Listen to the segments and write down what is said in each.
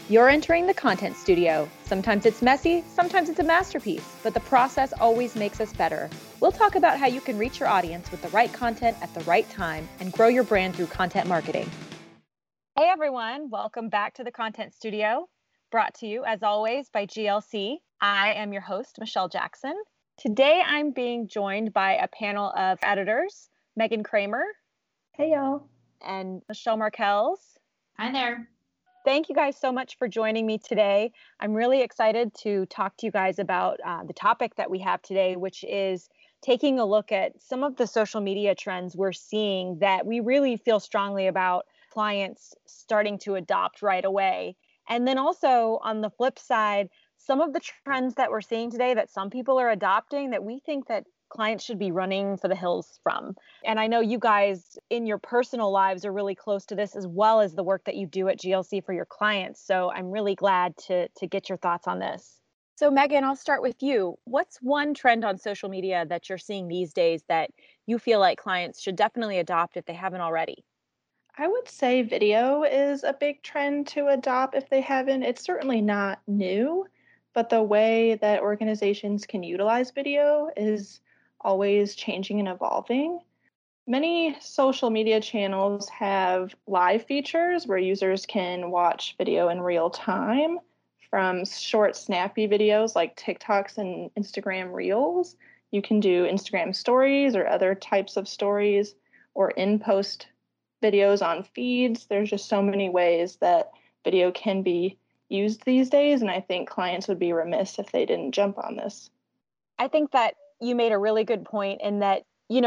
You're entering the content studio. Sometimes it's messy, sometimes it's a masterpiece, but the process always makes us better. We'll talk about how you can reach your audience with the right content at the right time and grow your brand through content marketing. Hey everyone, welcome back to the content studio, brought to you as always by GLC. I am your host, Michelle Jackson. Today I'm being joined by a panel of editors, Megan Kramer. Hey y'all. And Michelle Markels. Hi there. Thank you guys so much for joining me today. I'm really excited to talk to you guys about the topic that we have today, which is taking a look at some of the social media trends we're seeing that we really feel strongly about clients starting to adopt right away. And then also on the flip side, some of the trends that we're seeing today that some people are adopting that we think that clients should be running for the hills from. And I know you guys in your personal lives are really close to this, as well as the work that you do at GLC for your clients. So I'm really glad to get your thoughts on this. So Megan, I'll start with you. What's one trend on social media that you're seeing these days that you feel like clients should definitely adopt if they haven't already? I would say video is a big trend to adopt if they haven't. It's certainly not new, but the way that organizations can utilize video is always changing and evolving. Many social media channels have live features where users can watch video in real time, from short, snappy videos like TikToks and Instagram Reels. You can do Instagram stories or other types of stories or in-post videos on feeds. There's just so many ways that video can be used these days, and I think clients would be remiss if they didn't jump on this. I think that you made a really good point in that,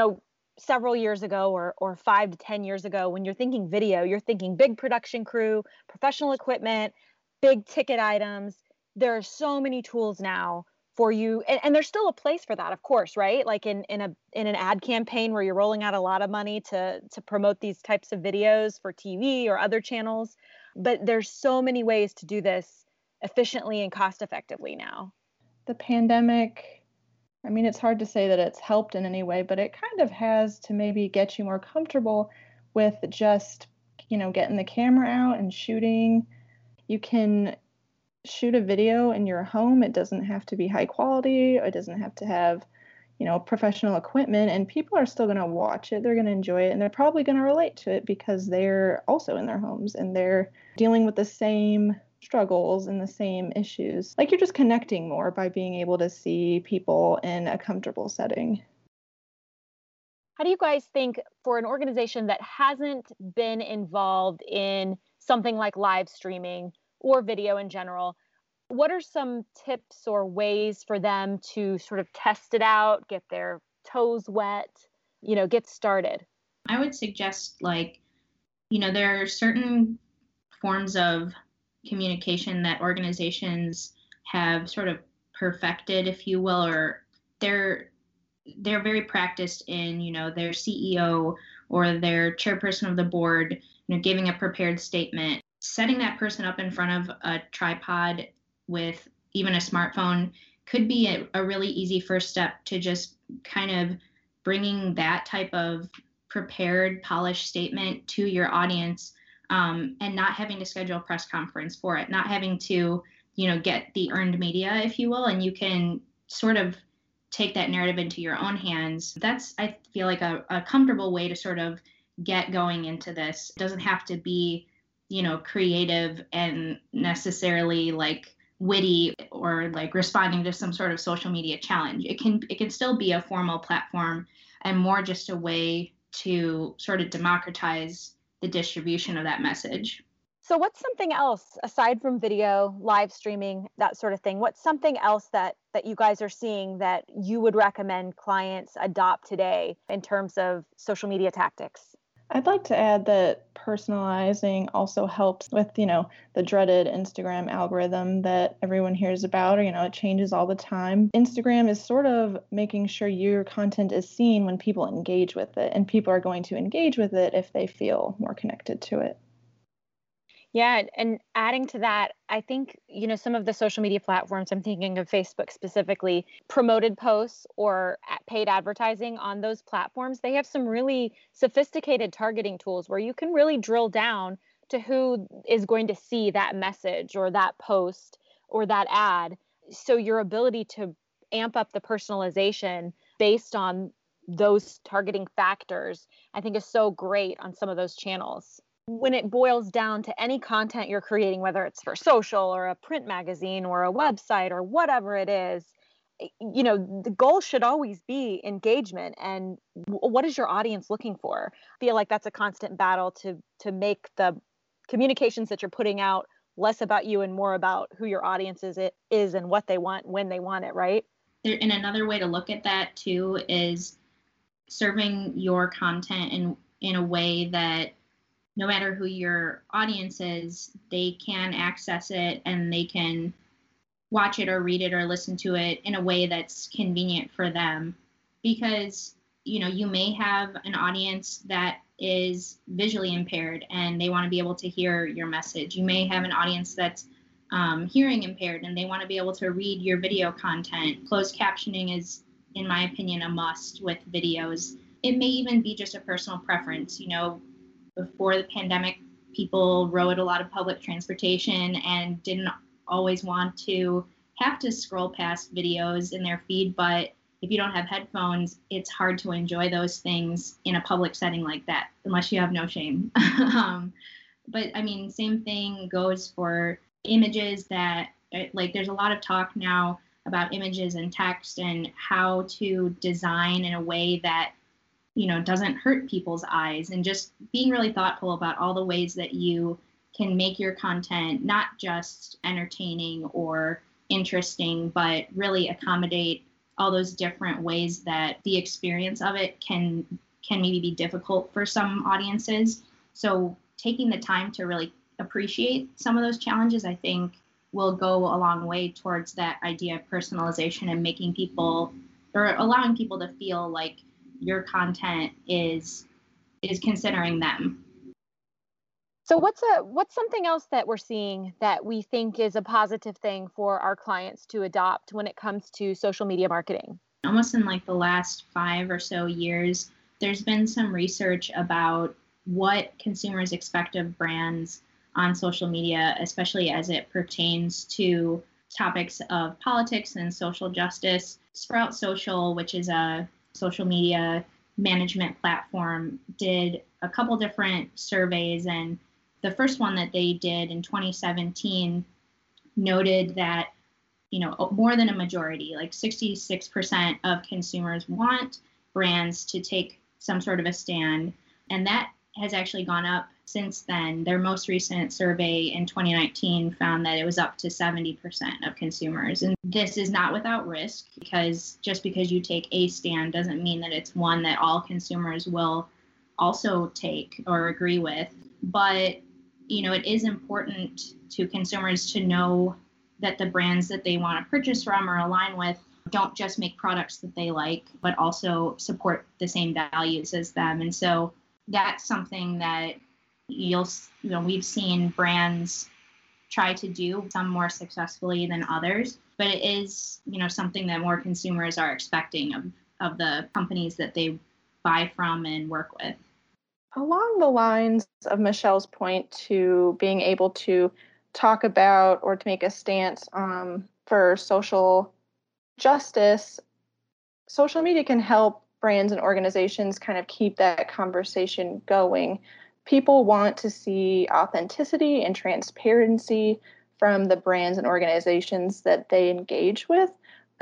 several years ago or 5 to 10 years ago, when you're thinking video, you're thinking big production crew, professional equipment, big ticket items. There are so many tools now for you. And there's still a place for that, of course, right? Like in an ad campaign where you're rolling out a lot of money to promote these types of videos for TV or other channels. But there's so many ways to do this efficiently and cost effectively now. The pandemic, it's hard to say that it's helped in any way, but it kind of has to maybe get you more comfortable with just, getting the camera out and shooting. You can shoot a video in your home. It doesn't have to be high quality. It doesn't have to have, professional equipment, and people are still going to watch it. They're going to enjoy it, and they're probably going to relate to it because they're also in their homes and they're dealing with the same struggles and the same issues. Like, you're just connecting more by being able to see people in a comfortable setting. How do you guys think, for an organization that hasn't been involved in something like live streaming or video in general, what are some tips or ways for them to sort of test it out, get their toes wet, get started? I would suggest, there are certain forms of communication that organizations have sort of perfected, if you will, or they're very practiced in, their CEO or their chairperson of the board, giving a prepared statement. Setting that person up in front of a tripod with even a smartphone could be a really easy first step to just kind of bringing that type of prepared, polished statement to your audience, and not having to schedule a press conference for it, not having to, get the earned media, if you will, and you can sort of take that narrative into your own hands. That's, I feel like, a comfortable way to sort of get going into this. It doesn't have to be, creative and necessarily like witty or like responding to some sort of social media challenge. It can still be a formal platform and more just a way to sort of democratize the distribution of that message. So what's something else aside from video, live streaming, that sort of thing? What's something else that you guys are seeing that you would recommend clients adopt today in terms of social media tactics? I'd like to add that personalizing also helps with, the dreaded Instagram algorithm that everyone hears about, or, it changes all the time. Instagram is sort of making sure your content is seen when people engage with it, and people are going to engage with it if they feel more connected to it. Yeah, and adding to that, I think, some of the social media platforms, I'm thinking of Facebook specifically, promoted posts or paid advertising on those platforms, they have some really sophisticated targeting tools where you can really drill down to who is going to see that message or that post or that ad. So your ability to amp up the personalization based on those targeting factors, I think is so great on some of those channels. When it boils down to any content you're creating, whether it's for social or a print magazine or a website or whatever it is, the goal should always be engagement and what is your audience looking for? I feel like that's a constant battle to make the communications that you're putting out less about you and more about who your audience is and what they want when they want it, right? And another way to look at that too is serving your content in a way that no matter who your audience is, they can access it and they can watch it or read it or listen to it in a way that's convenient for them. Because, you may have an audience that is visually impaired and they want to be able to hear your message. You may have an audience that's hearing impaired and they want to be able to read your video content. Closed captioning is, in my opinion, a must with videos. It may even be just a personal preference. Before the pandemic, people rode a lot of public transportation and didn't always want to have to scroll past videos in their feed, but if you don't have headphones, it's hard to enjoy those things in a public setting like that, unless you have no shame. But I mean, same thing goes for images that, like, there's a lot of talk now about images and text and how to design in a way that, doesn't hurt people's eyes, and just being really thoughtful about all the ways that you can make your content not just entertaining or interesting, but really accommodate all those different ways that the experience of it can maybe be difficult for some audiences. So taking the time to really appreciate some of those challenges, I think, will go a long way towards that idea of personalization and making people, or allowing people to feel like your content is considering them. So what's something else that we're seeing that we think is a positive thing for our clients to adopt when it comes to social media marketing? Almost in like the last 5 or so years, there's been some research about what consumers expect of brands on social media, especially as it pertains to topics of politics and social justice. Sprout Social, which is a social media management platform, did a couple different surveys, and the first one that they did in 2017 noted that, more than a majority, like 66% of consumers want brands to take some sort of a stand. And that has actually gone up since then. Their most recent survey in 2019 found that it was up to 70% of consumers. And this is not without risk, because just because you take a stand doesn't mean that it's one that all consumers will also take or agree with. But it is important to consumers to know that the brands that they want to purchase from or align with don't just make products that they like, but also support the same values as them. And so that's something that we've seen brands try to do, some more successfully than others, but it is, something that more consumers are expecting of the companies that they buy from and work with. Along the lines of Michelle's point to being able to talk about or to make a stance for social justice, social media can help brands and organizations kind of keep that conversation going. People want to see authenticity and transparency from the brands and organizations that they engage with.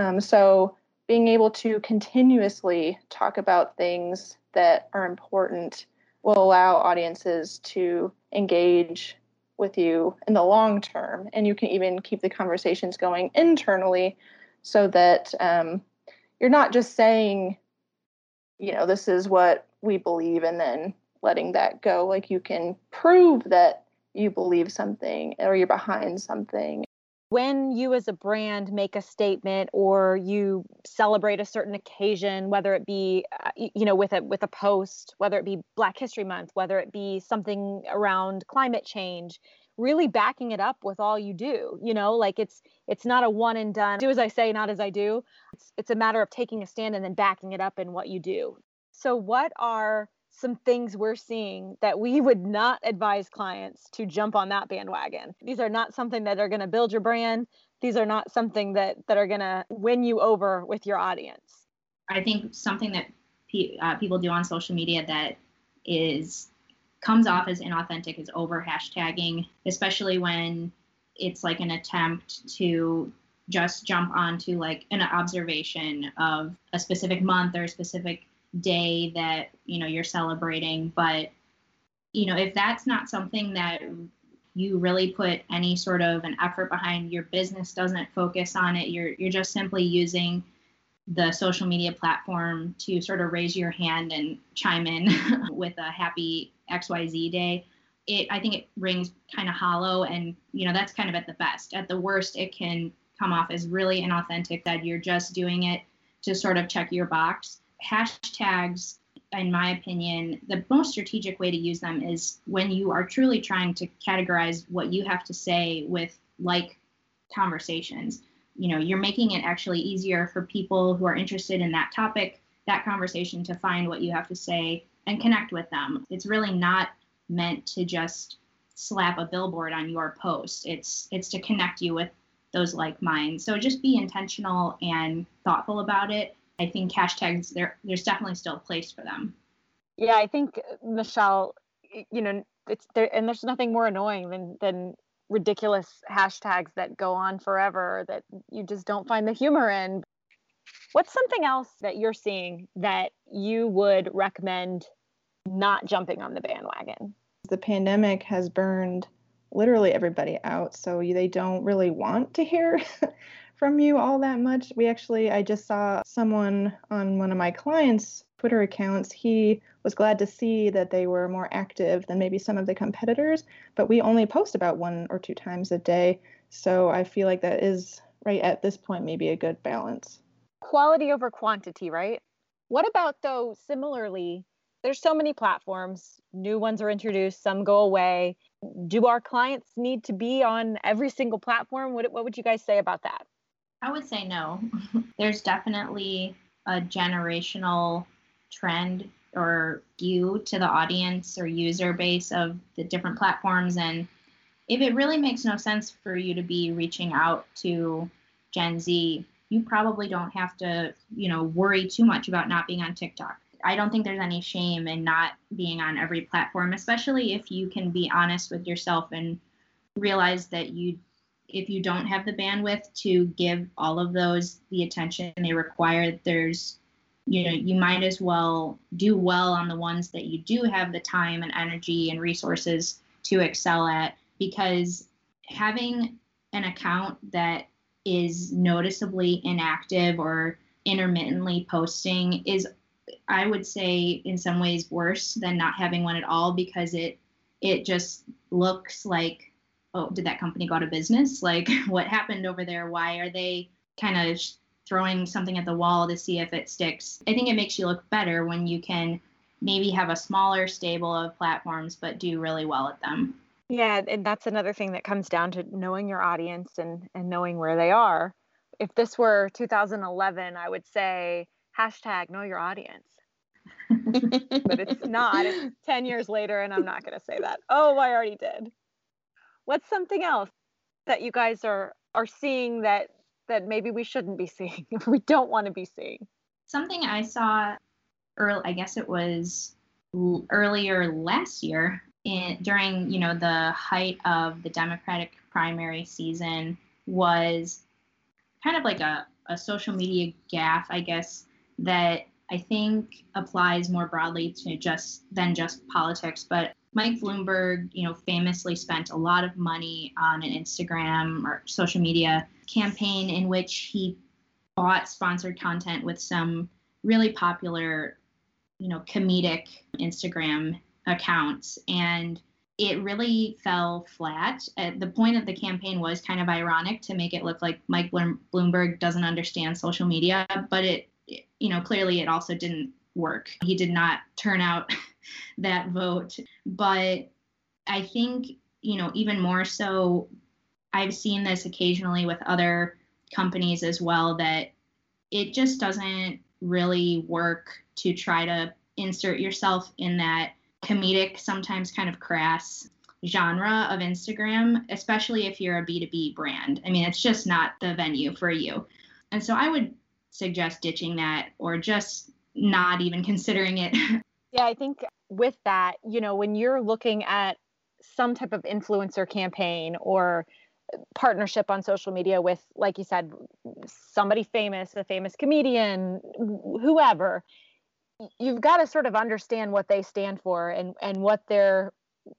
So being able to continuously talk about things that are important will allow audiences to engage with you in the long term. And you can even keep the conversations going internally so that you're not just saying, this is what we believe and then letting that go. Like, you can prove that you believe something or you're behind something. When you as a brand make a statement or you celebrate a certain occasion, whether it be, with a post, whether it be Black History Month, whether it be something around climate change, really backing it up with all you do, like it's not a one and done, do as I say, not as I do. It's a matter of taking a stand and then backing it up in what you do. So what are some things we're seeing that we would not advise clients to jump on that bandwagon? These are not something that are going to build your brand. These are not something that are going to win you over with your audience. I think something that people do on social media that comes off as inauthentic is over hashtagging, especially when it's like an attempt to just jump onto like an observation of a specific month or a specific day that, you're celebrating. But, if that's not something that you really put any sort of an effort behind, your business doesn't focus on it, you're just simply using the social media platform to sort of raise your hand and chime in with a happy XYZ day, I think it rings kind of hollow, and that's kind of at the best. At the worst, it can come off as really inauthentic, that you're just doing it to sort of check your box. Hashtags, in my opinion, the most strategic way to use them is when you are truly trying to categorize what you have to say with like conversations. You're making it actually easier for people who are interested in that topic, that conversation, to find what you have to say and connect with them. It's really not meant to just slap a billboard on your post. It's to connect you with those like minds. So just be intentional and thoughtful about it. I think hashtags, there's definitely still a place for them. Yeah, I think, Michelle, it's there, and there's nothing more annoying than ridiculous hashtags that go on forever that you just don't find the humor in. What's something else that you're seeing that you would recommend not jumping on the bandwagon? The pandemic has burned literally everybody out, so they don't really want to hear from you all that much. I just saw someone on one of my clients' Twitter accounts. He was glad to see that they were more active than maybe some of the competitors, but we only post about 1 or 2 times a day. So I feel like that is, right at this point, maybe a good balance. Quality over quantity, right? What about, though, similarly, there's so many platforms, new ones are introduced, some go away. Do our clients need to be on every single platform? What would you guys say about that? I would say no. There's definitely a generational trend or skew to the audience or user base of the different platforms. And if it really makes no sense for you to be reaching out to Gen Z, you probably don't have to, worry too much about not being on TikTok. I don't think there's any shame in not being on every platform, especially if you can be honest with yourself and realize that if you don't have the bandwidth to give all of those the attention they require, you might as well do well on the ones that you do have the time and energy and resources to excel at, because having an account that is noticeably inactive or intermittently posting is, I would say, in some ways worse than not having one at all, because it just looks like, oh, did that company go out of business? Like, what happened over there? Why are they kind of throwing something at the wall to see if it sticks? I think it makes you look better when you can maybe have a smaller stable of platforms, but do really well at them. Yeah, and that's another thing that comes down to knowing your audience and knowing where they are. If this were 2011, I would say hashtag know your audience. But it's not. It's 10 years later, and I'm not going to say that. Oh, I already did. What's something else that you guys are seeing that maybe we shouldn't be seeing, if we don't want to be seeing? Something I saw I guess it was earlier last year, during the height of the Democratic primary season, was kind of like a social media gaffe, I guess, that I think applies more broadly to just politics. But Mike Bloomberg, famously spent a lot of money on an Instagram or social media campaign in which he bought sponsored content with some really popular, comedic Instagram accounts. And it really fell flat. The point of the campaign was kind of ironic to make it look like Mike Bloomberg doesn't understand social media, but it clearly it also didn't work. He did not turn out that vote. But I think, even more so, I've seen this occasionally with other companies as well, that it just doesn't really work to try to insert yourself in that comedic, sometimes kind of crass genre of Instagram, especially if you're a B2B brand. I mean, it's just not the venue for you. And so I would suggest ditching that or just not even considering it. Yeah, I think with that, when you're looking at some type of influencer campaign or partnership on social media with, like you said, somebody famous, a famous comedian, whoever, you've got to sort of understand what they stand for and what their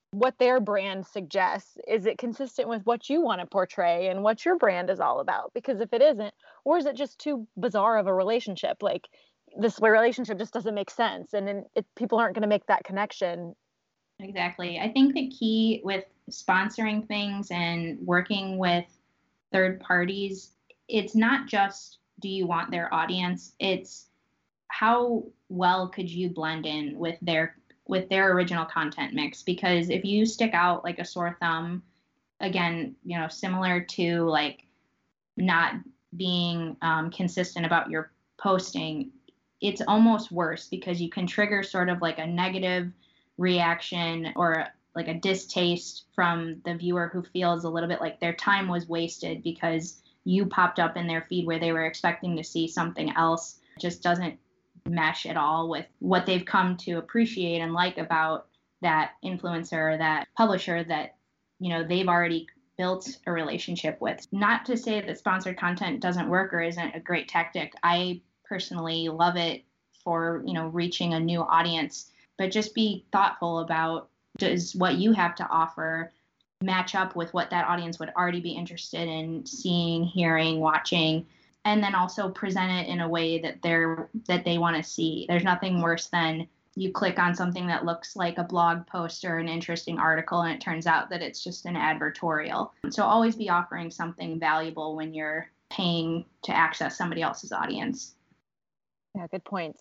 brand suggests. Is it consistent with what you want to portray and what your brand is all about? Because if it isn't, or is it just too bizarre of a relationship? Like, this relationship just doesn't make sense, and then people aren't going to make that connection. Exactly. I think the key with sponsoring things and working with third parties, it's not just do you want their audience, it's how well could you blend in with their original content mix. Because if you stick out like a sore thumb, again, similar to like not being consistent about your posting, it's almost worse because you can trigger sort of like a negative reaction or like a distaste from the viewer who feels a little bit like their time was wasted because you popped up in their feed where they were expecting to see something else. It just doesn't mesh at all with what they've come to appreciate and like about that influencer or that publisher that they've already built a relationship with. Not to say that sponsored content doesn't work or isn't a great tactic. I personally love it for reaching a new audience, but just be thoughtful about, does what you have to offer match up with what that audience would already be interested in seeing, hearing, watching, and then also present it in a way that they want to see. There's nothing worse than you click on something that looks like a blog post or an interesting article and it turns out that it's just an advertorial. So always be offering something valuable when you're paying to access somebody else's audience. Yeah, good points.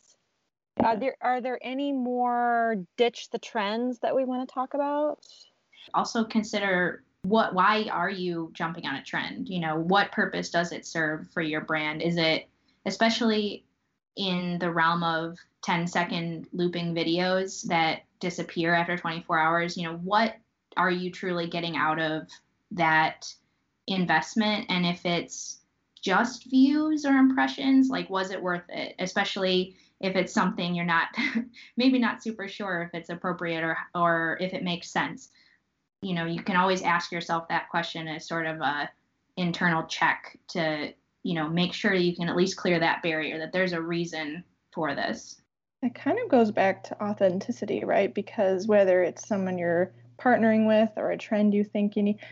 Are there any more ditch the trends that we want to talk about? Also consider why are you jumping on a trend? What purpose does it serve for your brand? Is it, especially in the realm of 10-second looping videos that disappear after 24 hours, what are you truly getting out of that investment? And if it's just views or impressions, like, was it worth it? Especially if it's something you're not, maybe not super sure if it's appropriate or if it makes sense. You can always ask yourself that question as sort of a internal check to, make sure you can at least clear that barrier, that there's a reason for this. It kind of goes back to authenticity, right? Because whether it's someone you're partnering with or a trend you think you need,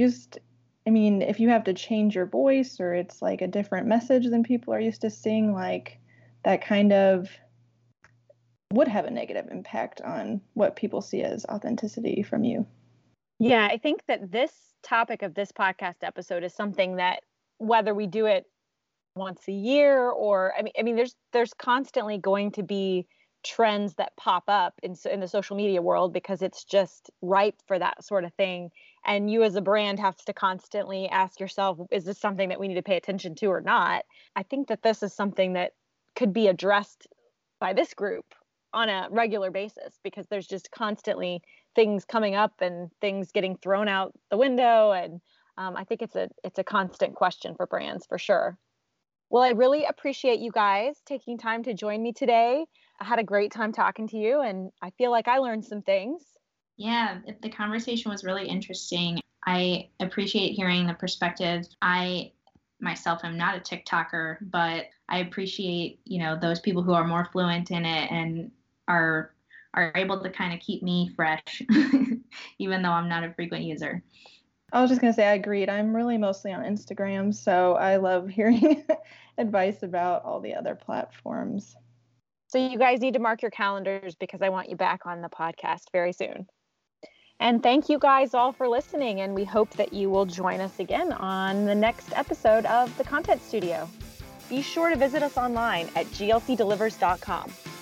if you have to change your voice or it's like a different message than people are used to seeing, like, that kind of would have a negative impact on what people see as authenticity from you. Yeah, I think that this topic of this podcast episode is something that, whether we do it once a year or, there's constantly going to be trends that pop up in the social media world because it's just ripe for that sort of thing. And you as a brand have to constantly ask yourself, is this something that we need to pay attention to or not? I think that this is something that could be addressed by this group on a regular basis because there's just constantly things coming up and things getting thrown out the window. And I think it's a constant question for brands for sure. Well, I really appreciate you guys taking time to join me today. I had a great time talking to you and I feel like I learned some things. Yeah, the conversation was really interesting. I appreciate hearing the perspectives. I myself am not a TikToker, but I appreciate, those people who are more fluent in it and are able to kind of keep me fresh, even though I'm not a frequent user. I was just going to say, I agreed. I'm really mostly on Instagram, so I love hearing advice about all the other platforms. So you guys need to mark your calendars because I want you back on the podcast very soon. And thank you guys all for listening, and we hope that you will join us again on the next episode of The Content Studio. Be sure to visit us online at glcdelivers.com.